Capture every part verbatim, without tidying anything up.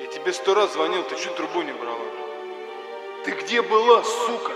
тебе сто раз звонил, ты чё трубу не брала? Ты где была, сука?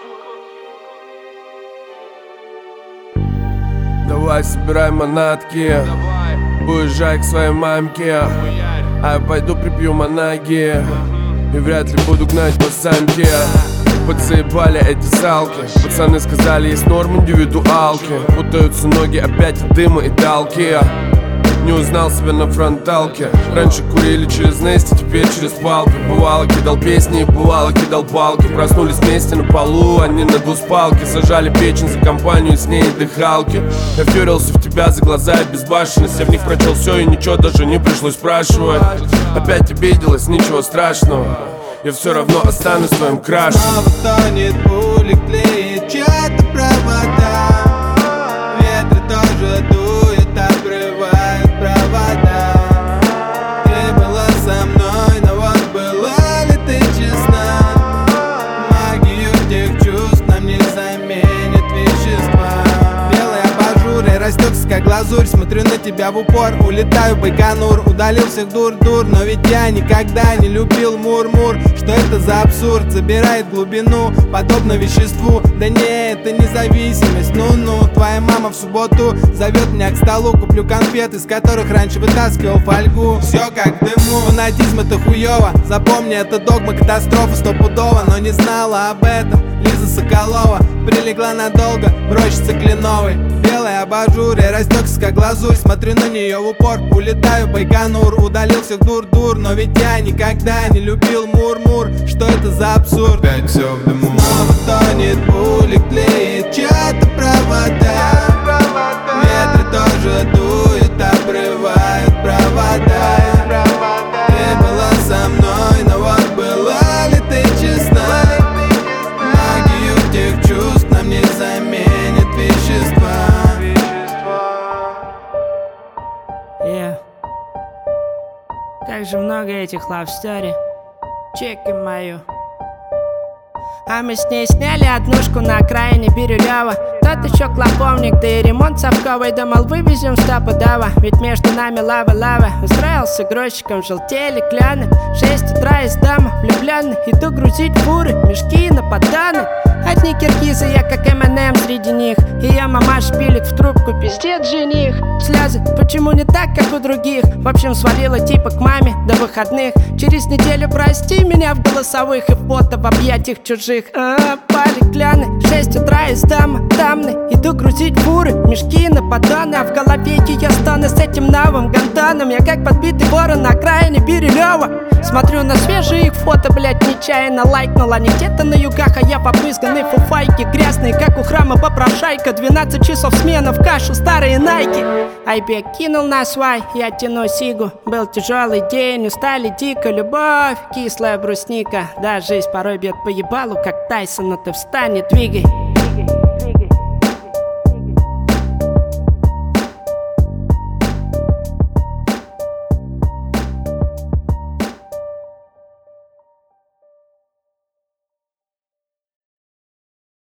Давай собирай манатки, уезжай к своей мамке, а я пойду припью манаги и вряд ли буду гнать по самке. Подзаебали эти салки, пацаны сказали, есть норм индивидуалки. Путаются ноги опять от дыма и талки. Не узнал себя на фронталке. Раньше курили через Нести, теперь через палки. Бывало кидал песни, бывало кидал палки. Проснулись вместе на полу, они на двуспалке. Сажали печень за компанию, с ней дыхалки. Я втюрился в тебя за глаза и безбашенность. Я в них прочел все и ничего даже не пришлось спрашивать. Опять обиделась, ничего страшного, я все равно останусь твоим крашем. Снова тонет пули, клеит чья-то провода. Ветры тоже дуют, обрывают провода. Ты была со мной, но вот была ли ты честна? Магию тех чувств нам не заменит вещества. Белый абажур и растекся как глазурь. Смотрю на тебя в упор, улетаю в Байконур. Удалил всех дур-дур, но ведь я никогда не любил мур-мур. Что это за абсурд, забирает глубину, подобно веществу. Да не, это независимость, ну-ну. Твоя мама в субботу зовет меня к столу. Куплю конфет, из которых раньше вытаскивал фольгу. Все как в дыму, фанатизм это хуёво. Запомни, это догма, катастрофа стопудово. Но не знала об этом Лиза Соколова. Прилегла надолго в рощице кленовой. Белый абажур, я растекся как глазурь. Смотрю на нее в упор, улетаю в Байконур. Удалил всех дур-дур, но ведь я никогда не любил мур-мур. Что это за абсурд? Опять все в дыму. Снова тонет пули, клеит чья-то провода. Ветры тоже дуют, обрывают провода. Ты была со мной, но вот была ли ты честна? Магию тех чувств нам не заменит вещества. Yeah. Как же много этих love story. Чеки мою. А мы с ней сняли однушку на окраине Бирюлева. Тот еще клоповник, да и ремонт совковый. Думал, вывезем стопудово, ведь между нами лава-лава. Устроился грузчиком, желтели кляны. Шесть утра из дома, влюбленный. Иду грузить фуры, мешки на подданы. Одни киргизы, я как эм энд эм среди них. Ее мамаша пилит в трубку, пиздец жених. Слезы, почему не так, как у других? В общем, свалила типа к маме до выходных. Через неделю прости меня в голосовых и фото в объятиях чужих. А, пали кляны, шесть утра из дома, дамны. Иду грузить фуры, мешки на подданы. А в голове ее стоны с этим новым гантаном. Я как подбитый ворон на окраине Бирюлева. Смотрю на свежие их фото, блять, нечаянно лайкнул. Они где-то на югах, а я попрысканный фуфайки. Грязные, как у храма попрошайка. Двенадцать часов смена в кашу, старые найки. Айбек кинул на свай, я тяну сигу. Был тяжелый день, устали дико. Любовь, кислая брусника. Да, жизнь порой бьет по ебалу, как Тайсон, но ты встань и двигай.